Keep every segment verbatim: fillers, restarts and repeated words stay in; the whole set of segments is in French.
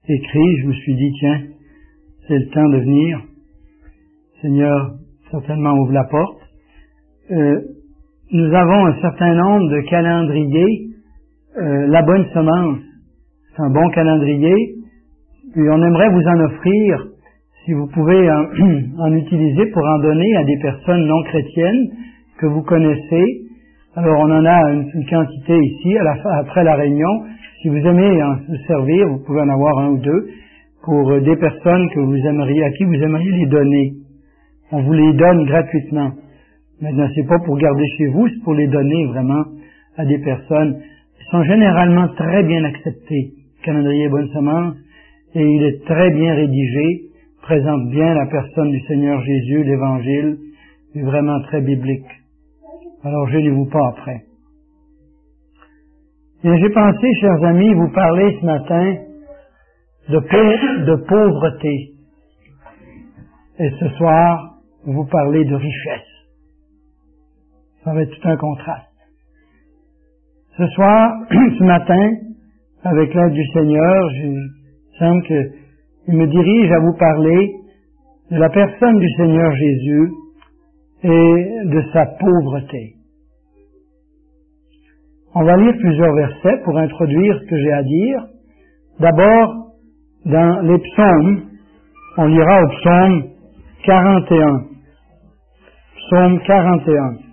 écrit, je me suis dit, tiens, c'est le temps de venir. Seigneur, certainement ouvre la porte. Euh, nous avons un certain nombre de calendriers. Euh, la bonne semence, c'est un bon calendrier. Puis on aimerait vous en offrir, si vous pouvez en, en utiliser pour en donner à des personnes non chrétiennes que vous connaissez. Alors on en a une, une quantité ici, à la, après la réunion. Si vous aimez en vous servir, vous pouvez en avoir un ou deux pour des personnes que vous aimeriez, à qui vous aimeriez les donner. On vous les donne gratuitement. Maintenant, c'est pas pour garder chez vous, c'est pour les donner vraiment à des personnes qui sont généralement très bien acceptées. Le calendrier Bonne Semence, et il est très bien rédigé, présente bien la personne du Seigneur Jésus, l'Évangile, est vraiment très biblique. Alors, gênez-vous pas après. Et j'ai pensé, chers amis, vous parler ce matin de, pa- de pauvreté. Et ce soir, vous parler de richesse. Ça va être tout un contraste. Ce soir, ce matin, avec l'aide du Seigneur, il semble qu'il me dirige à vous parler de la personne du Seigneur Jésus et de sa pauvreté. On va lire plusieurs versets pour introduire ce que j'ai à dire. D'abord, dans les psaumes, on lira au psaume quarante et un. Psaume quarante et un.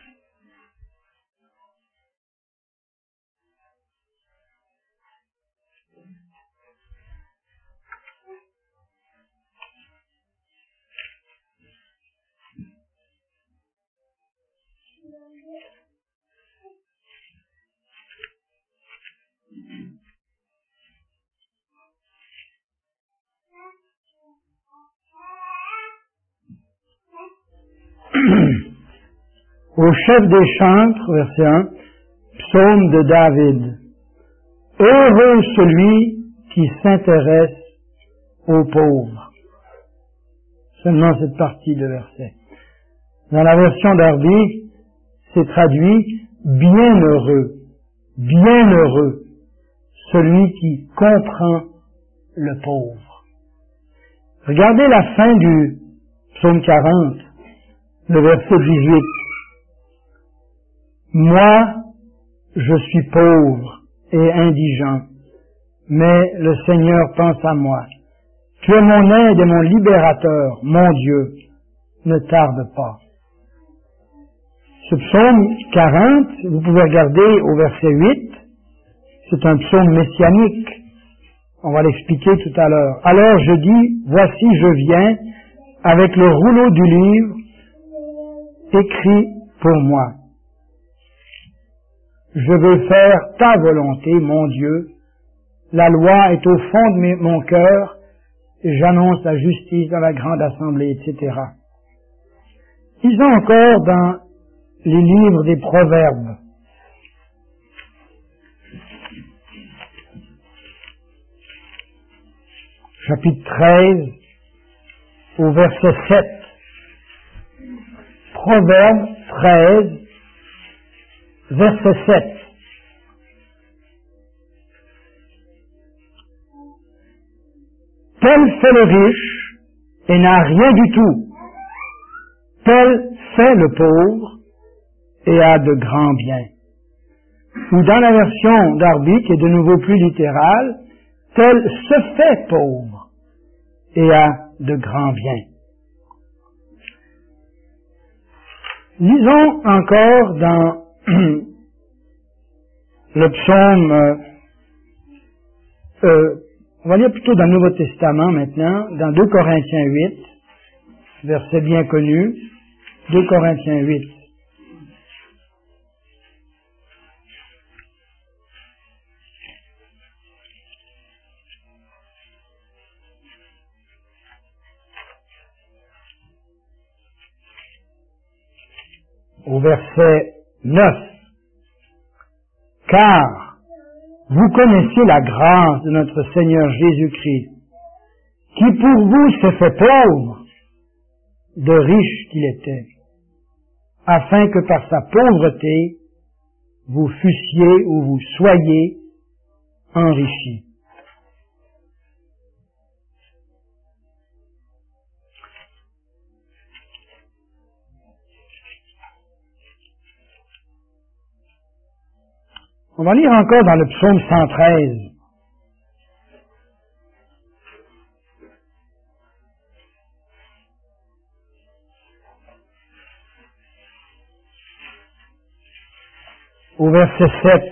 Au chef des chantres, verset un, psaume de David. Heureux celui qui s'intéresse aux pauvres. Seulement cette partie de verset. Dans la version d'Arby, c'est traduit bienheureux, bienheureux, celui qui comprend le pauvre. Regardez la fin du psaume quarante, le verset dix-huit. Moi, je suis pauvre et indigent, mais le Seigneur pense à moi. Tu es mon aide et mon libérateur, mon Dieu, ne tarde pas. Ce psaume quarante, vous pouvez regarder au verset huit, c'est un psaume messianique. On va l'expliquer tout à l'heure. Alors je dis, voici je viens avec le rouleau du livre écrit pour moi. Je veux faire ta volonté, mon Dieu. La loi est au fond de mes, mon cœur et j'annonce la justice dans la grande assemblée, et cetera. Lisons encore dans les livres des Proverbes. Chapitre treize, au verset sept. Proverbes treize, verset sept. Tel fait le riche et n'a rien du tout. Tel fait le pauvre et a de grands biens. Ou dans la version d'Arby, qui est de nouveau plus littérale, tel se fait pauvre et a de grands biens. Lisons encore dans le psaume, euh, euh, on va lire plutôt dans le Nouveau Testament maintenant, dans deux Corinthiens huit, verset bien connu, deux Corinthiens huit. Au verset neuf. Car vous connaissez la grâce de notre Seigneur Jésus-Christ, qui pour vous s'est fait pauvre, de riche qu'il était, afin que par sa pauvreté, vous fussiez ou vous soyez enrichis. On va lire encore dans le psaume cent treize. Au verset sept.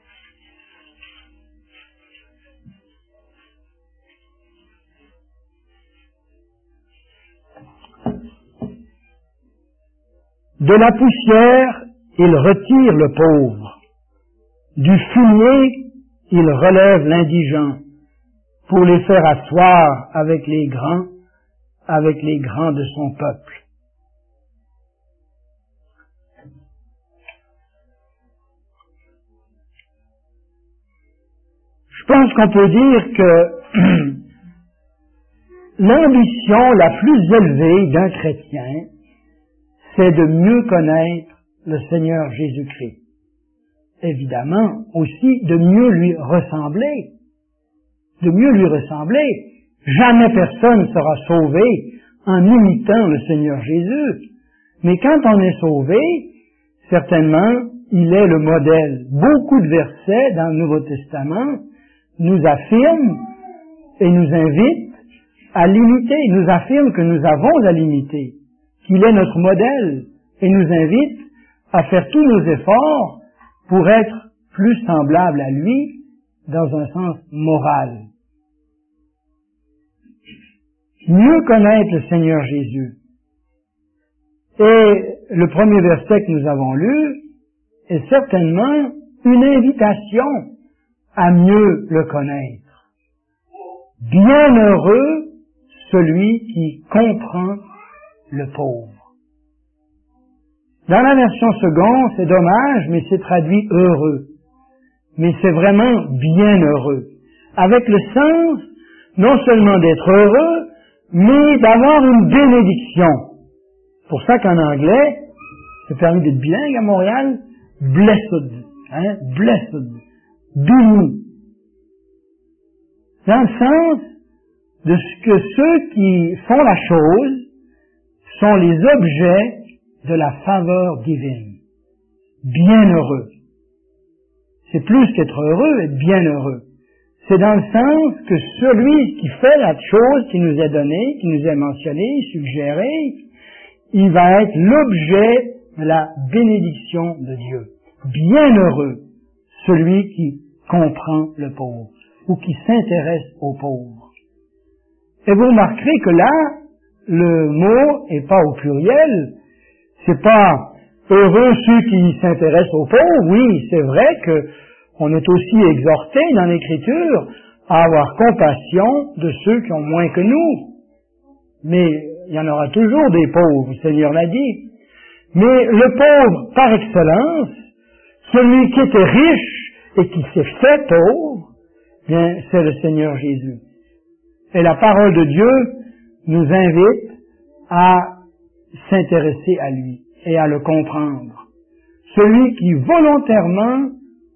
De la poussière, il retire le pauvre. Du fumier, il relève l'indigent pour les faire asseoir avec les grands, avec les grands de son peuple. Je pense qu'on peut dire que l'ambition la plus élevée d'un chrétien, c'est de mieux connaître le Seigneur Jésus-Christ. Évidemment, aussi de mieux lui ressembler. De mieux lui ressembler. Jamais personne ne sera sauvé en imitant le Seigneur Jésus. Mais quand on est sauvé, certainement, il est le modèle. Beaucoup de versets dans le Nouveau Testament nous affirment et nous invitent à l'imiter, nous affirment que nous avons à l'imiter, qu'il est notre modèle, et nous invite à faire tous nos efforts pour être plus semblables à lui dans un sens moral. Mieux connaître le Seigneur Jésus. Et le premier verset que nous avons lu est certainement une invitation à mieux le connaître. Bienheureux celui qui comprend le pauvre. Dans la version seconde, c'est dommage, mais c'est traduit heureux. Mais c'est vraiment bienheureux. Avec le sens, non seulement d'être heureux, mais d'avoir une bénédiction. C'est pour ça qu'en anglais, c'est permis d'être bilingue à Montréal, blessed, hein, blessed, béni. Dans le sens de ce que ceux qui font la chose sont les objets de la faveur divine. Bienheureux. C'est plus qu'être heureux, être bienheureux. C'est dans le sens que celui qui fait la chose qui nous est donnée, qui nous est mentionnée, suggérée, il va être l'objet de la bénédiction de Dieu. Bienheureux celui qui comprend le pauvre ou qui s'intéresse au pauvre. Et vous remarquerez que là, le mot n'est pas au pluriel. C'est pas heureux ceux qui s'intéressent aux pauvres. Oui, c'est vrai que on est aussi exhorté dans l'Écriture à avoir compassion de ceux qui ont moins que nous. Mais il y en aura toujours des pauvres, le Seigneur l'a dit. Mais le pauvre par excellence, celui qui était riche et qui s'est fait pauvre, bien, c'est le Seigneur Jésus. Et la parole de Dieu nous invite à s'intéresser à lui et à le comprendre. Celui qui volontairement...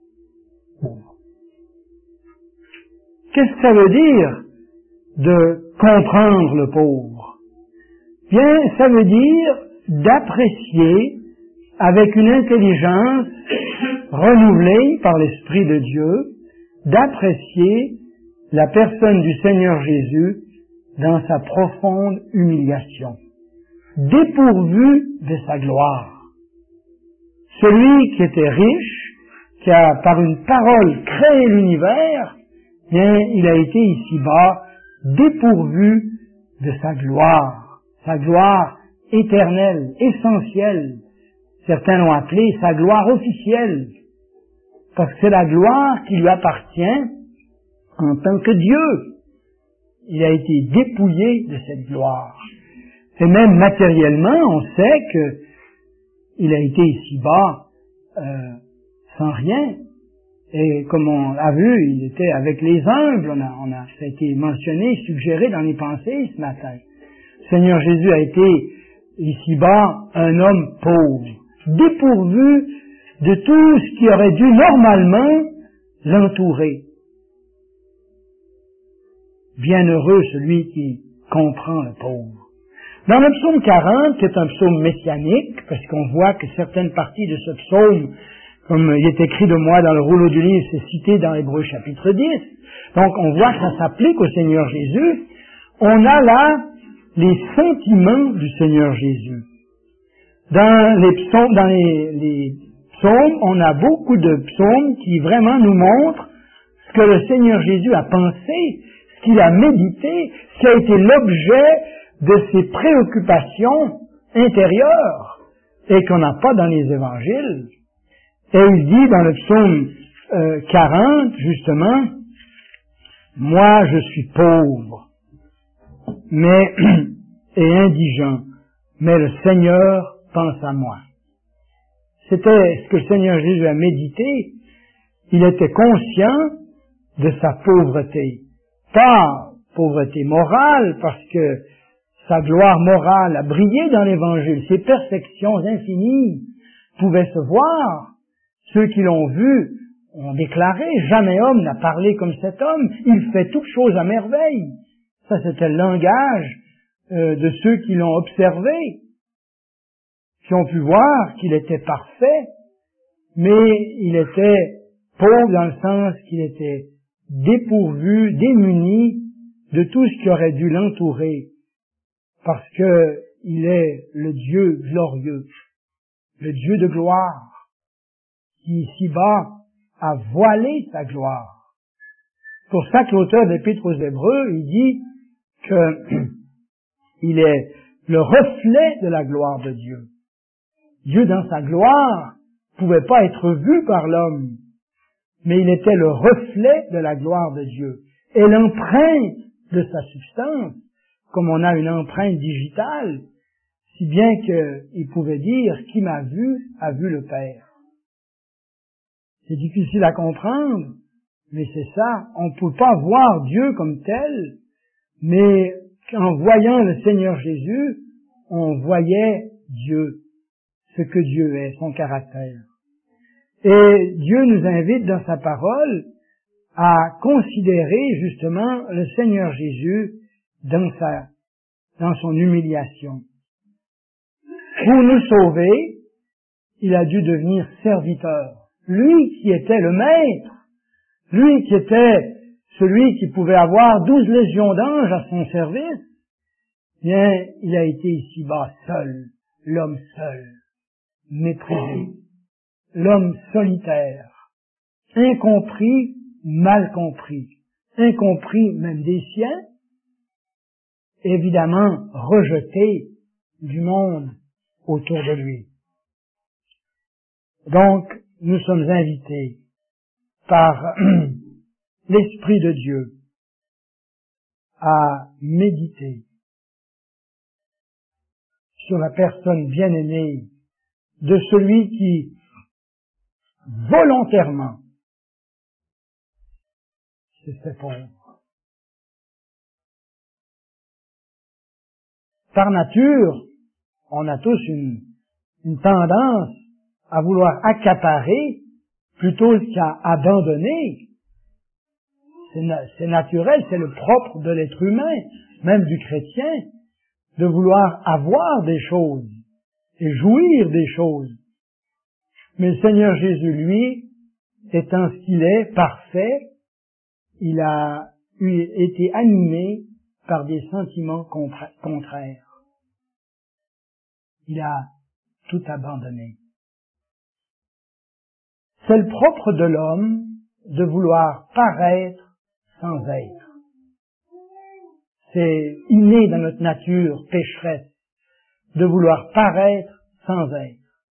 Qu'est-ce que ça veut dire de comprendre le pauvre? Bien, ça veut dire d'apprécier avec une intelligence renouvelée par l'Esprit de Dieu, d'apprécier la personne du Seigneur Jésus dans sa profonde humiliation, dépourvu de sa gloire. Celui qui était riche, qui a par une parole créé l'univers, bien, il a été ici-bas dépourvu de sa gloire, sa gloire éternelle, essentielle. Certains l'ont appelé sa gloire officielle, parce que c'est la gloire qui lui appartient en tant que Dieu. Il a été dépouillé de cette gloire. Et même matériellement, on sait qu'il a été ici-bas euh, sans rien. Et comme on l'a vu, il était avec les humbles. On a, on a, ça a été mentionné, suggéré dans les pensées ce matin. Le Seigneur Jésus a été ici-bas un homme pauvre, dépourvu de tout ce qui aurait dû normalement l'entourer. Bienheureux celui qui comprend le pauvre. Dans le psaume quarante, qui est un psaume messianique, parce qu'on voit que certaines parties de ce psaume comme il est écrit de moi dans le rouleau du livre, c'est cité dans Hébreux chapitre dix. Donc on voit que ça s'applique au Seigneur Jésus. On a là les sentiments du Seigneur Jésus. Dans les psaumes, dans les, les psaumes, on a beaucoup de psaumes qui vraiment nous montrent ce que le Seigneur Jésus a pensé, ce qu'il a médité, ce qui a été l'objet de ses préoccupations intérieures et qu'on n'a pas dans les évangiles. Et il dit dans le psaume euh, quarante, justement, « Moi je suis pauvre mais et indigent, mais le Seigneur pense à moi. » C'était ce que le Seigneur Jésus a médité. Il était conscient de sa pauvreté. Pas pauvreté morale, parce que sa gloire morale a brillé dans l'Évangile. Ses perfections infinies pouvaient se voir. Ceux qui l'ont vu ont déclaré, jamais homme n'a parlé comme cet homme. Il fait toutes choses à merveille. Ça, c'était le langage euh, de ceux qui l'ont observé, qui ont pu voir qu'il était parfait, mais il était pauvre dans le sens qu'il était dépourvu, démuni de tout ce qui aurait dû l'entourer, parce que il est le Dieu glorieux, le Dieu de gloire, qui ici-bas a voilé sa gloire. C'est pour ça que l'auteur de l'Épître aux Hébreux, il dit que il est le reflet de la gloire de Dieu. Dieu, dans sa gloire, pouvait pas être vu par l'homme, mais il était le reflet de la gloire de Dieu et l'empreinte de sa substance, comme on a une empreinte digitale, si bien qu'il pouvait dire « Qui m'a vu, a vu le Père ». C'est difficile à comprendre, mais c'est ça. On ne peut pas voir Dieu comme tel, mais en voyant le Seigneur Jésus, on voyait Dieu, ce que Dieu est, son caractère. Et Dieu nous invite dans sa parole à considérer justement le Seigneur Jésus dans sa, dans son humiliation. Pour nous sauver, il a dû devenir serviteur. Lui qui était le maître, lui qui était celui qui pouvait avoir douze légions d'anges à son service, bien, il a été ici-bas seul, l'homme seul, méprisé, l'homme solitaire, incompris, mal compris, incompris même des siens, évidemment rejeté du monde autour de lui. Donc, nous sommes invités par l'Esprit de Dieu à méditer sur la personne bien-aimée de celui qui, volontairement, se fait pauvre. Par nature, on a tous une, une tendance à vouloir accaparer plutôt qu'à abandonner. C'est, na- c'est naturel, c'est le propre de l'être humain, même du chrétien, de vouloir avoir des choses et jouir des choses. Mais le Seigneur Jésus, lui, étant ce qu'il est, parfait, il a eu, été animé par des sentiments contra- contraires. Il a tout abandonné. C'est le propre de l'homme de vouloir paraître sans être. C'est inné dans notre nature pécheresse de vouloir paraître sans être.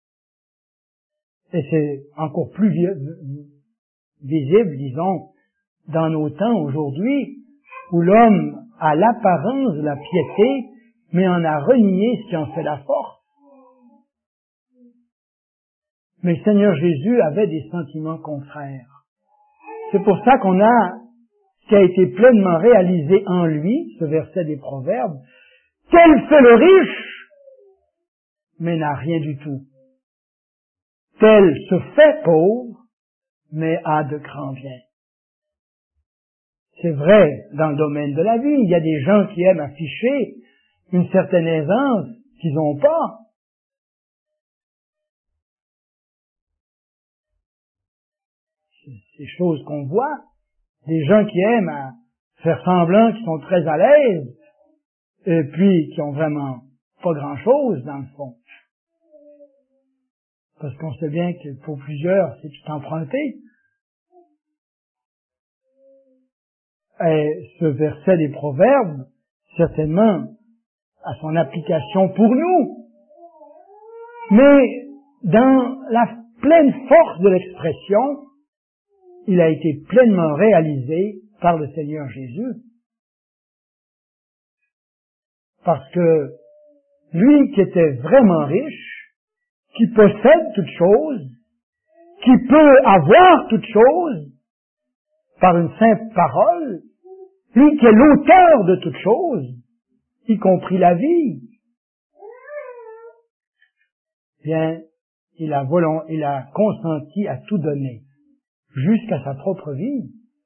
Et c'est encore plus vi- visible, disons, dans nos temps aujourd'hui, où l'homme a l'apparence de la piété, mais en a renié ce qui en fait la force. Mais le Seigneur Jésus avait des sentiments contraires. C'est pour ça qu'on a ce qui a été pleinement réalisé en lui, ce verset des Proverbes, tel fait le riche, mais n'a rien du tout. Tel se fait pauvre, mais a de grands biens. C'est vrai dans le domaine de la vie. Il y a des gens qui aiment afficher une certaine aisance qu'ils n'ont pas. des choses qu'on voit, des gens qui aiment à faire semblant qu'ils sont très à l'aise, et puis qui ont vraiment pas grand-chose dans le fond. Parce qu'on sait bien que pour plusieurs, c'est tout emprunté. Et ce verset des Proverbes, certainement, a son application pour nous. Mais dans la pleine force de l'expression, il a été pleinement réalisé par le Seigneur Jésus. Parce que lui qui était vraiment riche, qui possède toutes choses, qui peut avoir toutes choses, par une simple parole, lui qui est l'auteur de toutes choses, y compris la vie, bien, il a volon, il a consenti à tout donner, jusqu'à sa propre vie.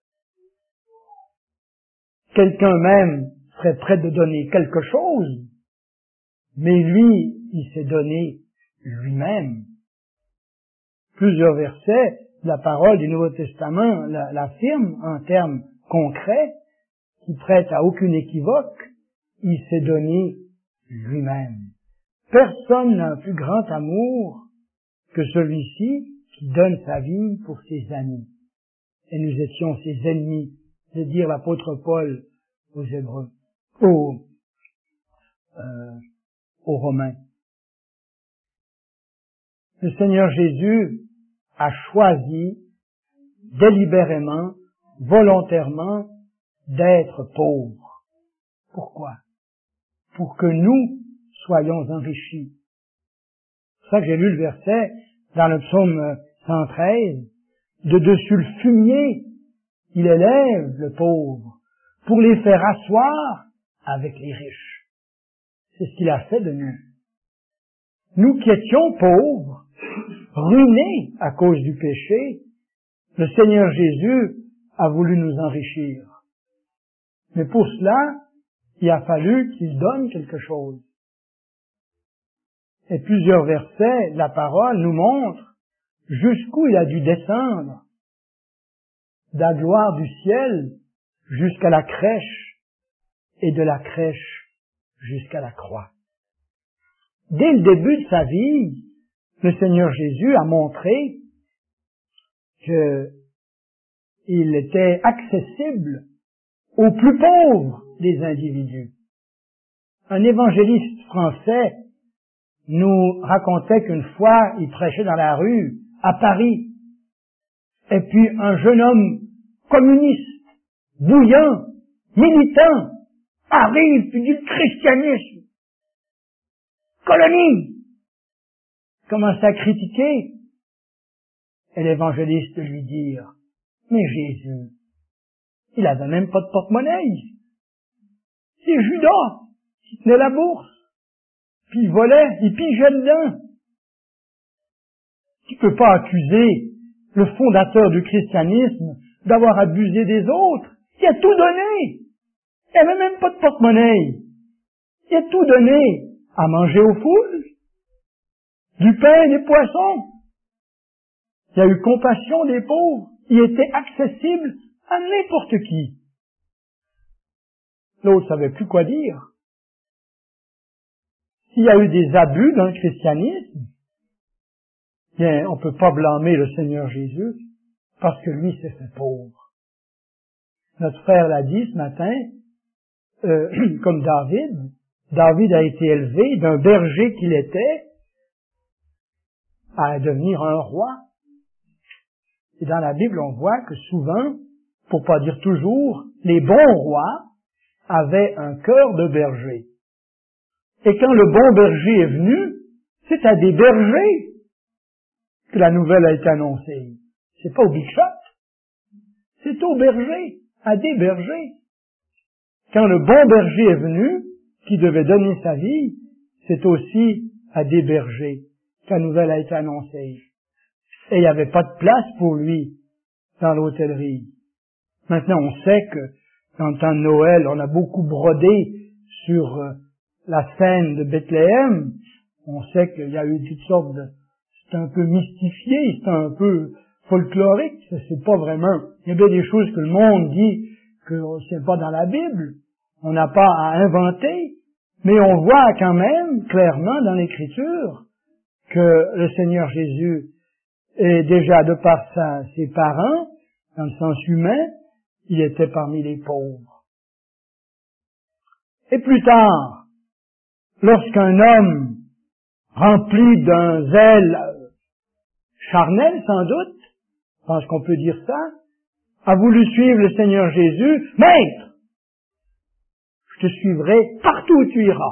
Quelqu'un même serait prêt de donner quelque chose, mais lui, il s'est donné lui-même. Plusieurs versets de la parole du Nouveau Testament l'affirment en termes concrets, qui prêtent à aucune équivoque. Il s'est donné lui-même. Personne n'a un plus grand amour que celui-ci qui donne sa vie pour ses amis. Et nous étions ses ennemis, c'est dire l'apôtre Paul aux Hébreux, aux, euh, aux Romains. Le Seigneur Jésus a choisi délibérément, volontairement, d'être pauvre. Pourquoi? Pour que nous soyons enrichis. C'est pour ça que j'ai lu le verset dans le psaume cent treize. De dessus le fumier, il élève le pauvre pour les faire asseoir avec les riches. C'est ce qu'il a fait de nous. Nous qui étions pauvres, ruinés à cause du péché, le Seigneur Jésus a voulu nous enrichir. Mais pour cela, il a fallu qu'il donne quelque chose. Et plusieurs versets de la parole nous montrent jusqu'où il a dû descendre, de la gloire du ciel jusqu'à la crèche, et de la crèche jusqu'à la croix. Dès le début de sa vie, le Seigneur Jésus a montré qu'il était accessible aux plus pauvres des individus. Un évangéliste français nous racontait qu'une fois, il prêchait dans la rue, à Paris, et puis un jeune homme communiste, bouillant, militant, arrive, puis du christianisme, colonie, commence à critiquer, et l'évangéliste lui dit, mais Jésus, il avait même pas de porte-monnaie. C'est Judas qui tenait la bourse, puis il volait, il pigeait dedans. Tu peux pas accuser le fondateur du christianisme d'avoir abusé des autres. Il a tout donné. Il avait même pas de porte-monnaie. Il a tout donné à manger aux foules, du pain et des poissons. Il a eu compassion des pauvres. Il était accessible à n'importe qui. L'autre savait plus quoi dire. S'il y a eu des abus dans le christianisme, bien, on ne peut pas blâmer le Seigneur Jésus parce que lui s'est fait pauvre. Notre frère l'a dit ce matin, euh, comme David. David a été élevé d'un berger qu'il était à devenir un roi. Et dans la Bible, on voit que souvent, pour pas dire toujours, les bons rois avaient un cœur de berger. Et quand le bon berger est venu, c'est à des bergers que la nouvelle a été annoncée. C'est pas au big shot. C'est aux bergers, à des bergers. Quand le bon berger est venu, qui devait donner sa vie, c'est aussi à des bergers que la nouvelle a été annoncée. Et il n'y avait pas de place pour lui dans l'hôtellerie. Maintenant, on sait que dans le temps de Noël, on a beaucoup brodé sur euh, la scène de Bethléem. On sait qu'il y a eu toutes sortes de... C'est un peu mystifié, c'est un peu folklorique, c'est pas vraiment. Il y a bien des choses que le monde dit que c'est pas dans la Bible. On n'a pas à inventer, mais on voit quand même clairement dans l'Écriture que le Seigneur Jésus est déjà de par sa, ses parents, dans le sens humain, il était parmi les pauvres. Et plus tard, lorsqu'un homme rempli d'un zèle charnel, sans doute, je pense qu'on peut dire ça, a voulu suivre le Seigneur Jésus, « Maître, je te suivrai partout où tu iras. »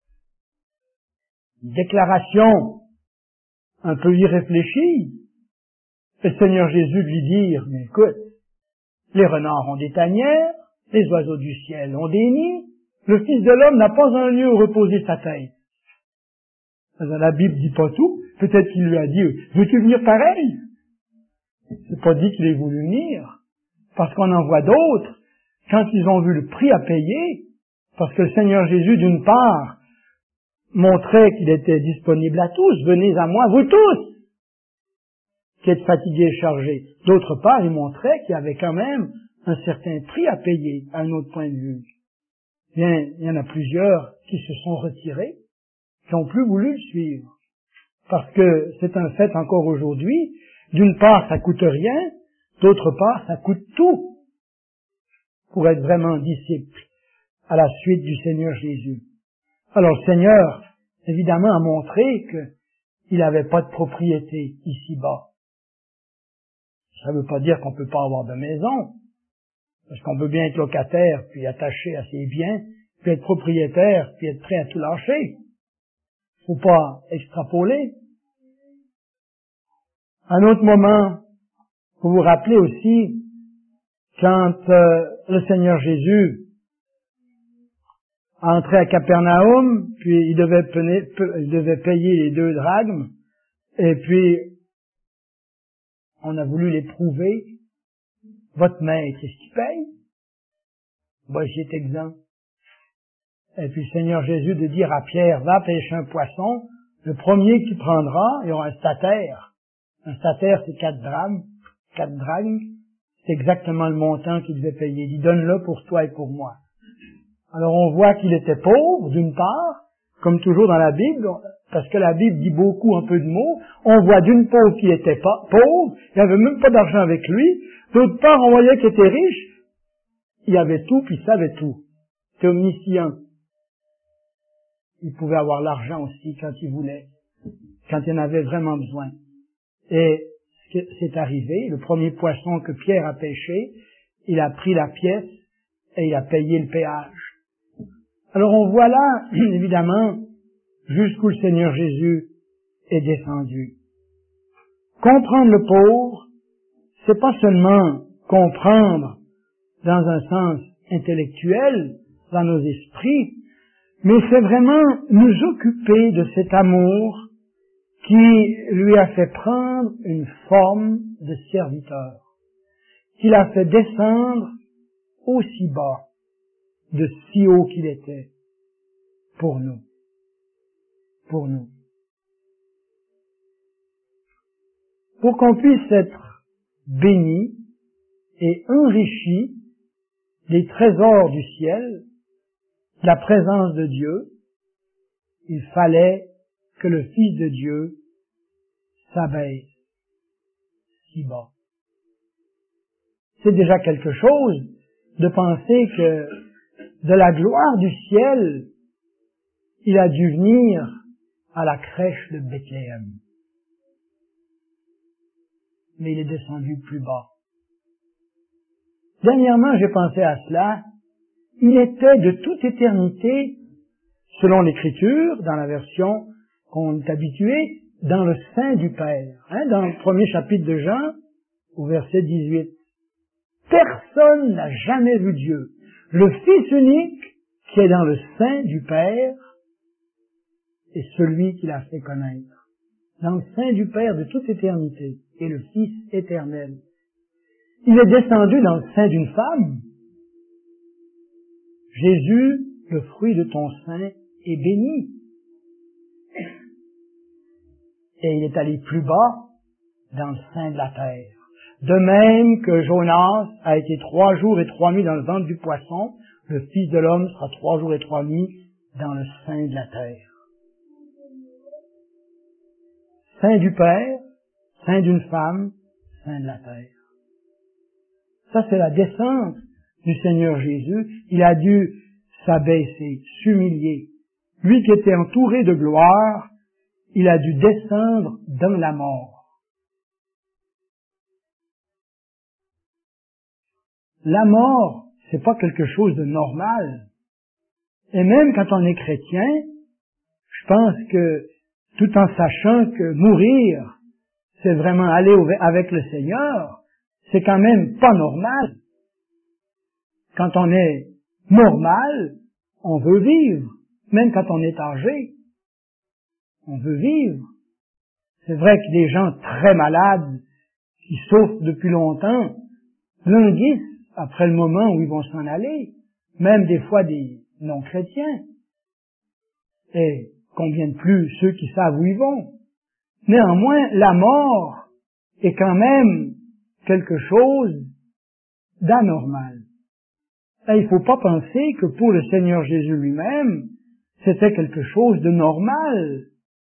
Une déclaration un peu irréfléchie. Le Seigneur Jésus lui dit, « Mais écoute, les renards ont des tanières, les oiseaux du ciel ont des nids, le Fils de l'homme n'a pas un lieu où reposer sa tête. » La Bible dit pas tout. Peut-être qu'il lui a dit, « Veux-tu venir pareil? » C'est pas dit qu'il ait voulu venir. Parce qu'on en voit d'autres, quand ils ont vu le prix à payer, parce que le Seigneur Jésus, d'une part, montrait qu'il était disponible à tous, « Venez à moi, vous tous, qui êtes fatigués et chargés. » D'autre part, il montrait qu'il y avait quand même un certain prix à payer, à un autre point de vue. Bien, il y en a plusieurs qui se sont retirés, qui n'ont plus voulu le suivre. Parce que c'est un fait encore aujourd'hui, d'une part, ça coûte rien, d'autre part, ça coûte tout pour être vraiment disciple à la suite du Seigneur Jésus. Alors le Seigneur, évidemment, a montré qu'il n'avait pas de propriété ici-bas. Ça ne veut pas dire qu'on ne peut pas avoir de maison, parce qu'on peut bien être locataire, puis attaché à ses biens, puis être propriétaire, puis être prêt à tout lâcher. Faut pas extrapoler. Un autre moment, vous vous rappelez aussi, quand euh, le Seigneur Jésus a entré à Capernaum, puis il devait, peiner, il devait payer les deux drachmes, et puis on a voulu l'éprouver. Votre maître, est-ce qu'il paye? Ben, j'y est exempt. Et puis le Seigneur Jésus de dire à Pierre, va pêcher un poisson, le premier qui prendra, il y aura un statère. Un statère, c'est quatre drachmes, quatre drachmes, c'est exactement le montant qu'il devait payer. Il dit, donne-le pour toi et pour moi. Alors on voit qu'il était pauvre, d'une part, comme toujours dans la Bible, parce que la Bible dit beaucoup un peu de mots. On voit d'une pauvre qui était pas pauvre, il n'avait même pas d'argent avec lui. D'autre part, on voyait qu'il était riche, il avait tout, puis il savait tout. C'était omniscient. Il pouvait avoir l'argent aussi quand il voulait, quand il en avait vraiment besoin. Et c'est arrivé, le premier poisson que Pierre a pêché, il a pris la pièce et il a payé le péage. Alors on voit là, évidemment, jusqu'où le Seigneur Jésus est descendu. Comprendre le pauvre, c'est pas seulement comprendre dans un sens intellectuel, dans nos esprits, mais c'est vraiment nous occuper de cet amour qui lui a fait prendre une forme de serviteur, qui l'a fait descendre aussi bas, de si haut qu'il était, pour nous. Pour nous. Pour qu'on puisse être béni et enrichi des trésors du ciel, de la présence de Dieu, il fallait que le Fils de Dieu s'abaisse si bas. C'est déjà quelque chose de penser que de la gloire du ciel, il a dû venir à la crèche de Bethléem. Mais il est descendu plus bas. Dernièrement, j'ai pensé à cela. Il était de toute éternité, selon l'Écriture, dans la version qu'on est habitué, dans le sein du Père. Hein, dans le premier chapitre de Jean, au verset dix-huit. Personne n'a jamais vu Dieu. Le Fils unique qui est dans le sein du Père est celui qui l'a fait connaître. Dans le sein du Père de toute éternité et le Fils éternel. Il est descendu dans le sein d'une femme. Jésus, le fruit de ton sein, est béni. Et il est allé plus bas dans le sein de la terre. De même que Jonas a été trois jours et trois nuits dans le ventre du poisson, le Fils de l'homme sera trois jours et trois nuits dans le sein de la terre. Sein du Père, sein d'une femme, sein de la terre. Ça, c'est la descente du Seigneur Jésus. Il a dû s'abaisser, s'humilier. Lui qui était entouré de gloire, il a dû descendre dans la mort. La mort, c'est pas quelque chose de normal. Et même quand on est chrétien, je pense que tout en sachant que mourir, c'est vraiment aller avec le Seigneur, c'est quand même pas normal. Quand on est normal, on veut vivre. Même quand on est âgé, on veut vivre. C'est vrai que des gens très malades, qui souffrent depuis longtemps, languissent après le moment où ils vont s'en aller. Même des fois des non-chrétiens. Et combien de plus ceux qui savent où ils vont. Néanmoins, la mort est quand même quelque chose d'anormal. Et il ne faut pas penser que pour le Seigneur Jésus lui-même, c'était quelque chose de normal.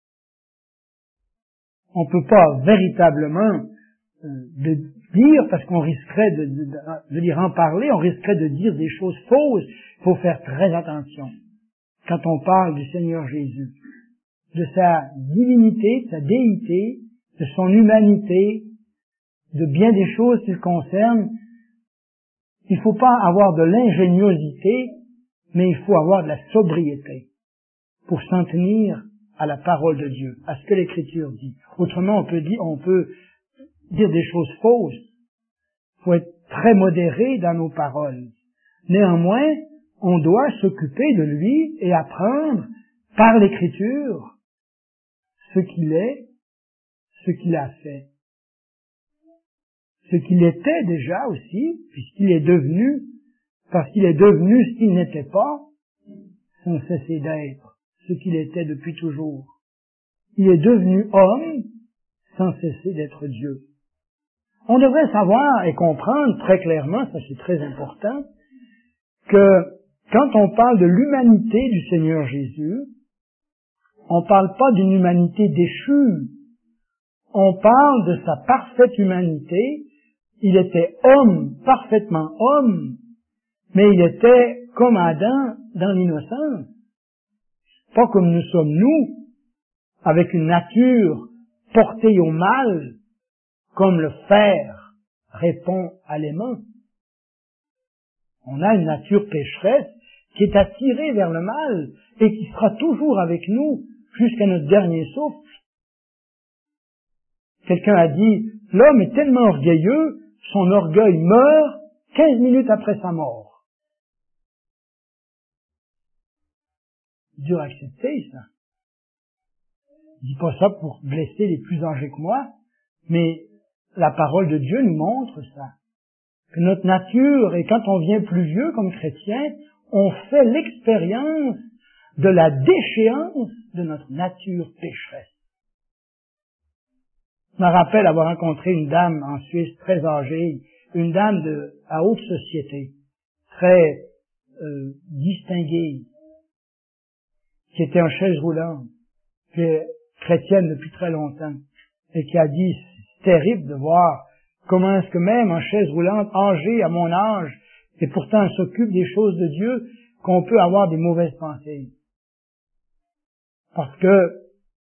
On ne peut pas véritablement euh, de dire, parce qu'on risquerait de, de, de dire en parler, on risquerait de dire des choses fausses. Il faut faire très attention quand on parle du Seigneur Jésus, de sa divinité, de sa déité, de son humanité, de bien des choses qui le concernent. Il ne faut pas avoir de l'ingéniosité, mais il faut avoir de la sobriété pour s'en tenir à la parole de Dieu, à ce que l'Écriture dit. Autrement, on peut dire, on peut dire des choses fausses. Il faut être très modéré dans nos paroles. Néanmoins, on doit s'occuper de lui et apprendre par l'Écriture ce qu'il est, ce qu'il a fait. Ce qu'il était déjà aussi, puisqu'il est devenu, parce qu'il est devenu ce qu'il n'était pas, sans cesser d'être ce qu'il était depuis toujours. Il est devenu homme, sans cesser d'être Dieu. On devrait savoir et comprendre très clairement, ça c'est très important, que quand on parle de l'humanité du Seigneur Jésus, on ne parle pas d'une humanité déchue, on parle de sa parfaite humanité. Il était homme, parfaitement homme, mais il était comme Adam dans l'innocence. Pas comme nous sommes nous, avec une nature portée au mal, comme le fer répond à l'aimant. On a une nature pécheresse qui est attirée vers le mal et qui sera toujours avec nous jusqu'à notre dernier souffle. Quelqu'un a dit, l'homme est tellement orgueilleux, son orgueil meurt quinze minutes après sa mort. Dur à accepter, ça. Je dis pas ça pour blesser les plus âgés que moi, mais la parole de Dieu nous montre ça. Que notre nature, et quand on vient plus vieux comme chrétien, on fait l'expérience de la déchéance de notre nature pécheresse. Je me rappelle avoir rencontré une dame en Suisse très âgée, une dame de à haute société, très euh, distinguée, qui était en chaise roulante, qui est chrétienne depuis très longtemps, et qui a dit, c'est terrible de voir comment est-ce que même en chaise roulante, âgée à mon âge, et pourtant elle s'occupe des choses de Dieu, qu'on peut avoir des mauvaises pensées. Parce que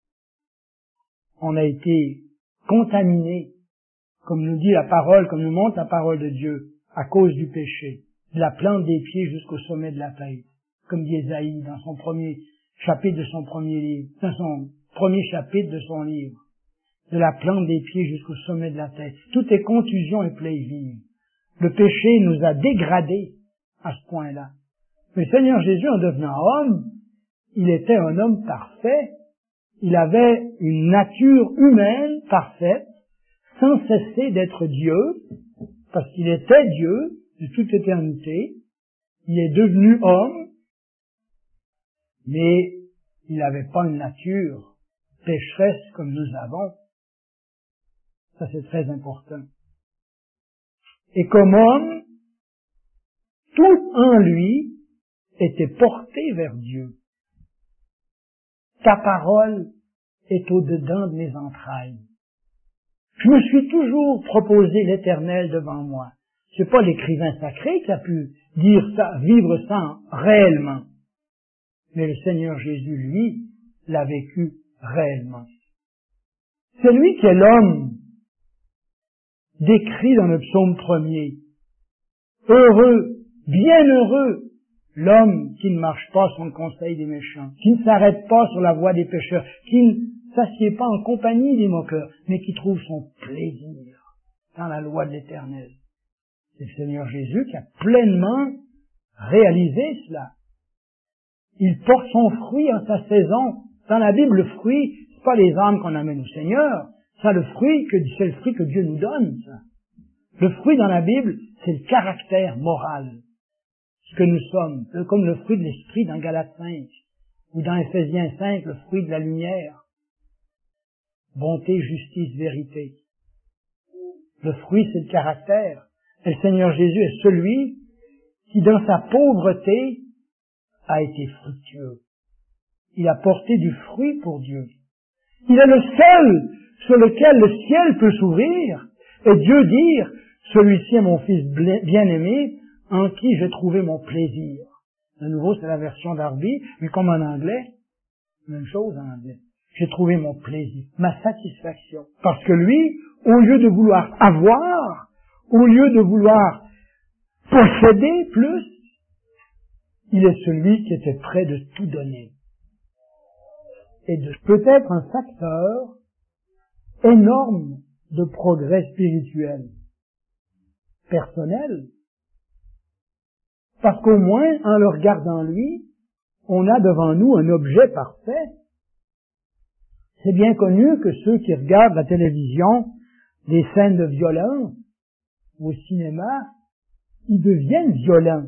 on a été contaminé, comme nous dit la parole, comme nous montre la parole de Dieu, à cause du péché, de la plante des pieds jusqu'au sommet de la tête, comme dit Ésaïe dans son premier chapitre de son premier livre, dans son premier chapitre de son livre, de la plante des pieds jusqu'au sommet de la tête. Tout est contusion et plaie vive. Le péché nous a dégradés à ce point-là. Mais le Seigneur Jésus, en devenant homme, il était un homme parfait. Il avait une nature humaine parfaite, sans cesser d'être Dieu, parce qu'il était Dieu de toute éternité. Il est devenu homme, mais il n'avait pas une nature pécheresse comme nous avons. Ça, c'est très important. Et comme homme, tout en lui était porté vers Dieu. Ta parole est au-dedans de mes entrailles. Je me suis toujours proposé l'Éternel devant moi. C'est pas l'écrivain sacré qui a pu dire ça, vivre ça réellement. Mais le Seigneur Jésus, lui, l'a vécu réellement. C'est lui qui est l'homme décrit dans le psaume premier. Heureux, bienheureux, l'homme qui ne marche pas sur le conseil des méchants, qui ne s'arrête pas sur la voie des pécheurs, qui ne s'assied pas en compagnie des moqueurs, mais qui trouve son plaisir dans la loi de l'Éternel. C'est le Seigneur Jésus qui a pleinement réalisé cela. Il porte son fruit en sa saison. Dans la Bible, le fruit, c'est pas les âmes qu'on amène au Seigneur, c'est le fruit que, c'est le fruit que Dieu nous donne, ça. Le fruit dans la Bible, c'est le caractère moral. Ce que nous sommes, comme le fruit de l'esprit dans Galates cinq, ou dans Éphésiens cinq, le fruit de la lumière. Bonté, justice, vérité. Le fruit, c'est le caractère. Et le Seigneur Jésus est celui qui, dans sa pauvreté, a été fructueux. Il a porté du fruit pour Dieu. Il est le seul sur lequel le ciel peut s'ouvrir et Dieu dire, celui-ci est mon fils bien-aimé en qui j'ai trouvé mon plaisir. De nouveau, c'est la version d'Arby, mais comme en anglais, même chose en anglais. J'ai trouvé mon plaisir, ma satisfaction. Parce que lui, au lieu de vouloir avoir, au lieu de vouloir posséder plus, il est celui qui était prêt de tout donner. Et de peut-être un facteur énorme de progrès spirituel, personnel, parce qu'au moins, en le regardant lui, on a devant nous un objet parfait. C'est bien connu que ceux qui regardent la télévision, des scènes de violence, au cinéma, ils deviennent violents.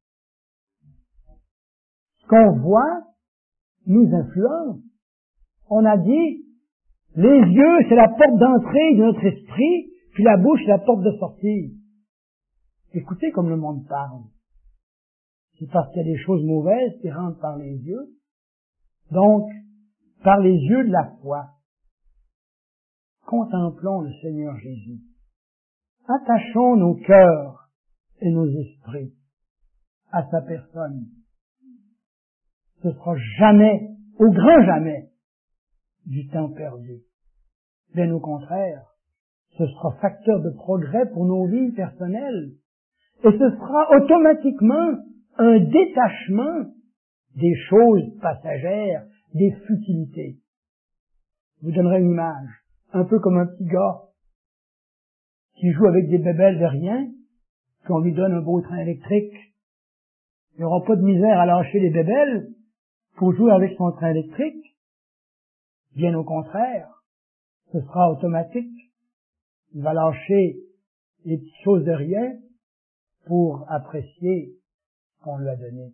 Ce qu'on voit nous influence. On a dit, les yeux, c'est la porte d'entrée de notre esprit, puis la bouche, c'est la porte de sortie. Écoutez comme le monde parle. C'est parce qu'il y a des choses mauvaises qui rentrent par les yeux. Donc, par les yeux de la foi, contemplons le Seigneur Jésus. Attachons nos cœurs et nos esprits à sa personne. Ce sera jamais, au grand jamais, du temps perdu. Bien au contraire, ce sera facteur de progrès pour nos vies personnelles. Et ce sera automatiquement un détachement des choses passagères, des futilités. Je vous donnerai une image, un peu comme un petit gars qui joue avec des bébelles de rien, qu'on lui donne un beau train électrique. Il n'aura pas de misère à lâcher les bébelles pour jouer avec son train électrique. Bien au contraire, ce sera automatique. Il va lâcher les petites choses de rien pour apprécier ce qu'on lui a donné.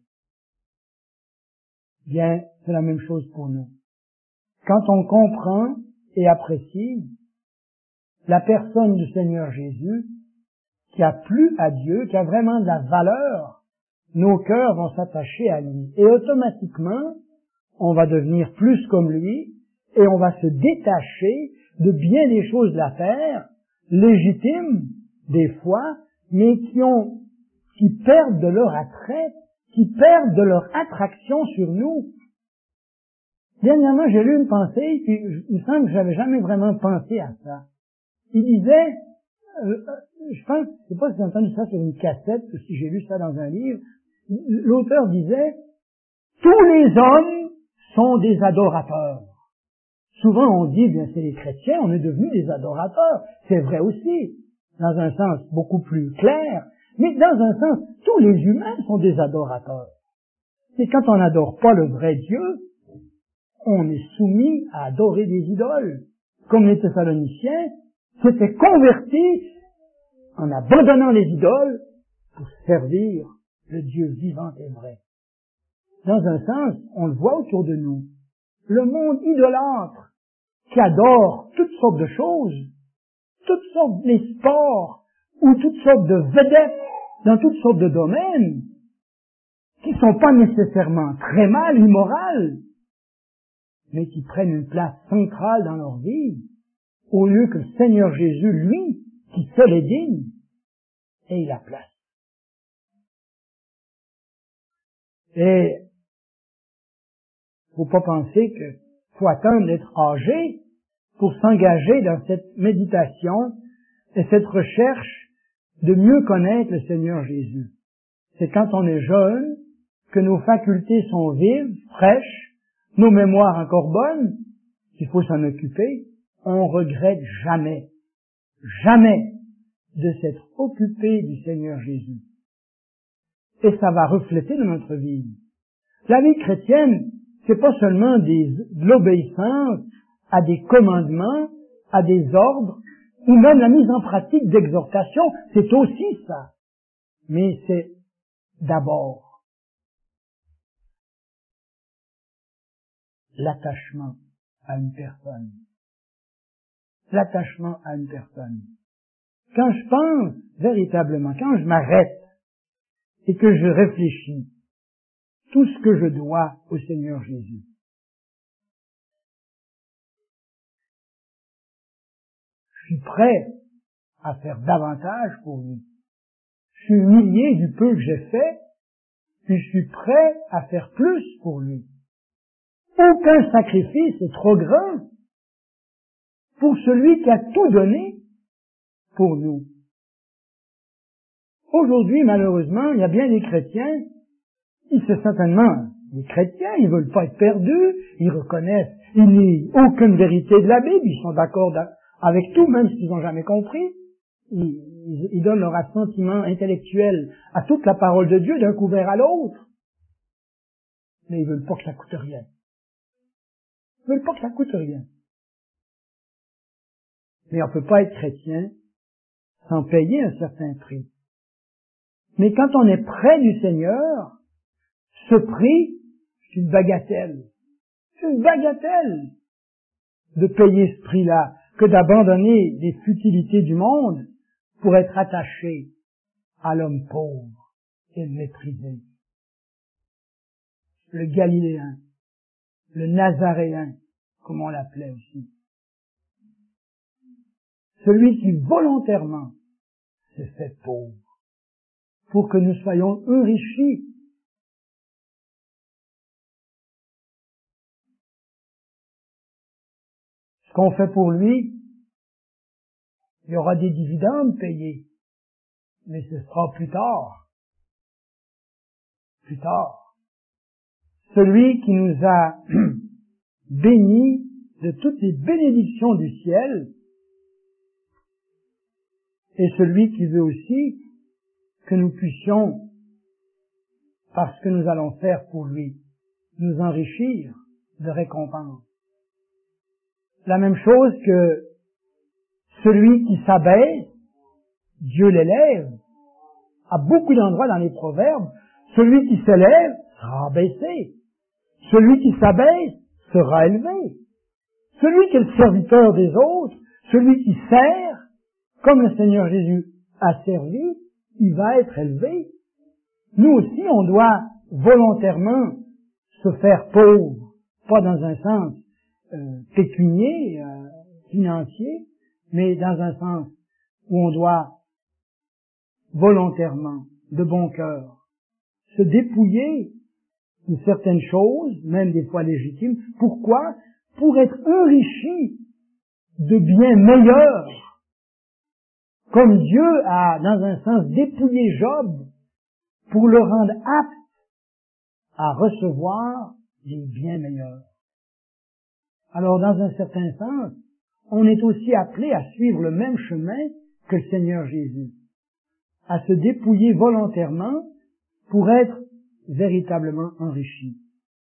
Bien, c'est la même chose pour nous. Quand on comprend et apprécie la personne du Seigneur Jésus, qui a plu à Dieu, qui a vraiment de la valeur, nos cœurs vont s'attacher à lui. Et automatiquement, on va devenir plus comme lui, et on va se détacher de bien des choses de la terre, légitimes, des fois, mais qui ont, qui perdent de leur attrait, qui perdent de leur attraction sur nous. Dernièrement, j'ai lu une pensée, puis il me semble que j'avais jamais vraiment pensé à ça. Il disait, euh, je pense, je sais pas si j'ai entendu ça sur une cassette, ou si j'ai lu ça dans un livre, l'auteur disait, tous les hommes sont des adorateurs. Souvent on dit, bien c'est les chrétiens, on est devenus des adorateurs. C'est vrai aussi, dans un sens beaucoup plus clair, mais dans un sens, tous les humains sont des adorateurs. Et quand on n'adore pas le vrai Dieu, on est soumis à adorer des idoles. Comme les Thessaloniciens s'étaient convertis en abandonnant les idoles pour servir le Dieu vivant et vrai. Dans un sens, on le voit autour de nous. Le monde idolâtre, qui adore toutes sortes de choses, toutes sortes de sports ou toutes sortes de vedettes dans toutes sortes de domaines qui ne sont pas nécessairement très mal, immorales, mais qui prennent une place centrale dans leur vie, au lieu que le Seigneur Jésus, lui, qui seul est digne, ait la place. Et faut pas penser qu'il faut attendre d'être âgé pour s'engager dans cette méditation et cette recherche de mieux connaître le Seigneur Jésus. C'est quand on est jeune, que nos facultés sont vives, fraîches, nos mémoires encore bonnes, qu'il faut s'en occuper. On regrette jamais, jamais de s'être occupé du Seigneur Jésus. Et ça va refléter dans notre vie. La vie chrétienne, c'est pas seulement des, de l'obéissance à des commandements, à des ordres, ou même la mise en pratique d'exhortation, c'est aussi ça. Mais c'est d'abord l'attachement à une personne. L'attachement à une personne. Quand je pense véritablement, quand je m'arrête et que je réfléchis, tout ce que je dois au Seigneur Jésus. Je suis prêt à faire davantage pour lui. Je suis humilié du peu que j'ai fait, puis je suis prêt à faire plus pour lui. Aucun sacrifice n'est trop grand pour celui qui a tout donné pour nous. Aujourd'hui, malheureusement, il y a bien des chrétiens, ils sont certainement des chrétiens, ils veulent pas être perdus, ils reconnaissent, ils n'ont aucune vérité de la Bible, ils sont d'accord avec tout, même s'ils n'ont jamais compris. Ils, ils, ils donnent leur assentiment intellectuel à toute la parole de Dieu d'un couvert à l'autre. Mais ils veulent pas que ça coûte rien. Ils veulent pas que ça coûte rien. Mais on peut pas être chrétien sans payer un certain prix. Mais quand on est près du Seigneur, ce prix, c'est une bagatelle. C'est une bagatelle de payer ce prix-là, que d'abandonner les futilités du monde pour être attaché à l'homme pauvre et méprisé. Le Galiléen, le Nazaréen, comme on l'appelait aussi. Celui qui volontairement s'est fait pauvre pour que nous soyons enrichis. Ce qu'on fait pour lui, il y aura des dividendes payés, mais ce sera plus tard. Plus tard. Celui qui nous a bénis de toutes les bénédictions du ciel, et celui qui veut aussi que nous puissions, parce que nous allons faire pour lui, nous enrichir de récompenses. La même chose que celui qui s'abaisse, Dieu l'élève. À beaucoup d'endroits dans les proverbes, celui qui s'élève sera abaissé. Celui qui s'abaisse sera élevé. Celui qui est le serviteur des autres, celui qui sert, comme le Seigneur Jésus a servi, il va être élevé. Nous aussi, on doit volontairement se faire pauvre, pas dans un sens euh, pécunier, euh, financier, mais dans un sens où on doit volontairement, de bon cœur, se dépouiller de certaines choses, même des fois légitimes. Pourquoi? Pour être enrichi de biens meilleurs. Comme Dieu a, dans un sens, dépouillé Job pour le rendre apte à recevoir des biens meilleurs. Alors, dans un certain sens, on est aussi appelé à suivre le même chemin que le Seigneur Jésus, à se dépouiller volontairement pour être véritablement enrichi.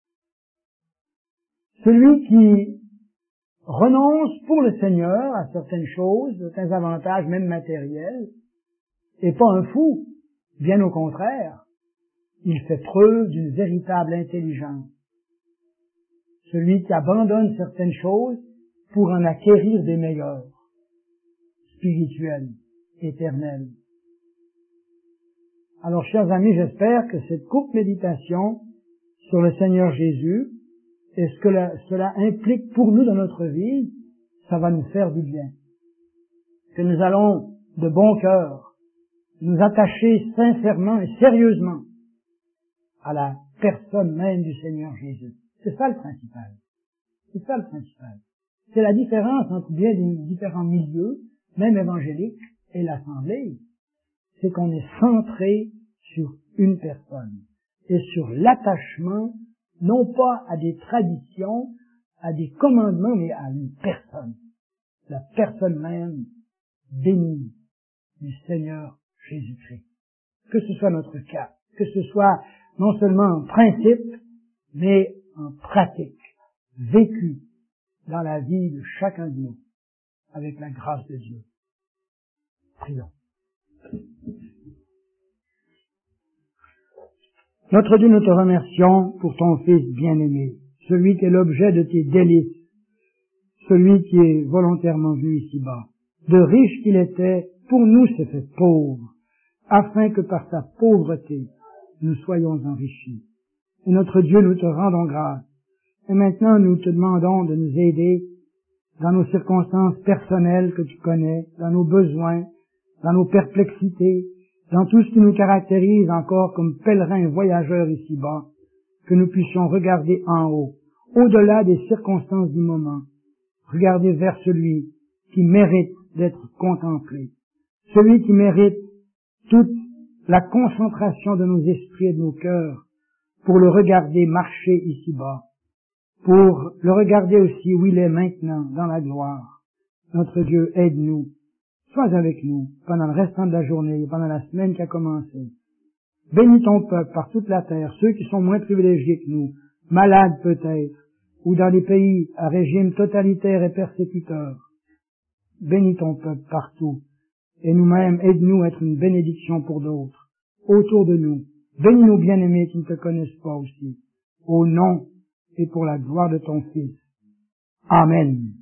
Celui qui renonce pour le Seigneur à certaines choses, certains avantages, même matériels, n'est pas un fou, bien au contraire, il fait preuve d'une véritable intelligence. Celui qui abandonne certaines choses pour en acquérir des meilleures. spirituelle, éternelle. Alors, chers amis, j'espère que cette courte méditation sur le Seigneur Jésus et ce que la, cela implique pour nous dans notre vie, ça va nous faire du bien. Que nous allons de bon cœur nous attacher sincèrement et sérieusement à la personne même du Seigneur Jésus. C'est ça le principal. C'est ça le principal. C'est la différence entre bien des différents milieux, même évangéliques, et l'Assemblée. C'est qu'on est centré sur une personne et sur l'attachement, non pas à des traditions, à des commandements, mais à une personne. La personne même bénie du Seigneur Jésus-Christ. Que ce soit notre cas, que ce soit non seulement en principe, mais en pratique, vécu dans la vie de chacun de nous, avec la grâce de Dieu. Prions. Notre Dieu, nous te remercions pour ton Fils bien-aimé, celui qui est l'objet de tes délices, celui qui est volontairement venu ici-bas. De riche qu'il était, pour nous s'est fait pauvre, afin que par sa pauvreté, nous soyons enrichis. Et notre Dieu, nous te rendons grâce. Et maintenant, nous te demandons de nous aider dans nos circonstances personnelles que tu connais, dans nos besoins, dans nos perplexités, dans tout ce qui nous caractérise encore comme pèlerins voyageurs ici-bas, que nous puissions regarder en haut, au-delà des circonstances du moment, regarder vers celui qui mérite d'être contemplé, celui qui mérite toute la concentration de nos esprits et de nos cœurs pour le regarder marcher ici-bas, pour le regarder aussi où il est maintenant dans la gloire. Notre Dieu, aide-nous. Sois avec nous pendant le restant de la journée, pendant la semaine qui a commencé. Bénis ton peuple par toute la terre, ceux qui sont moins privilégiés que nous, malades peut-être, ou dans des pays à régime totalitaire et persécuteur. Bénis ton peuple partout. Et nous-mêmes, aide-nous à être une bénédiction pour d'autres, autour de nous. Bénis nos bien-aimés qui ne te connaissent pas aussi. Au nom et pour la gloire de ton Fils. Amen.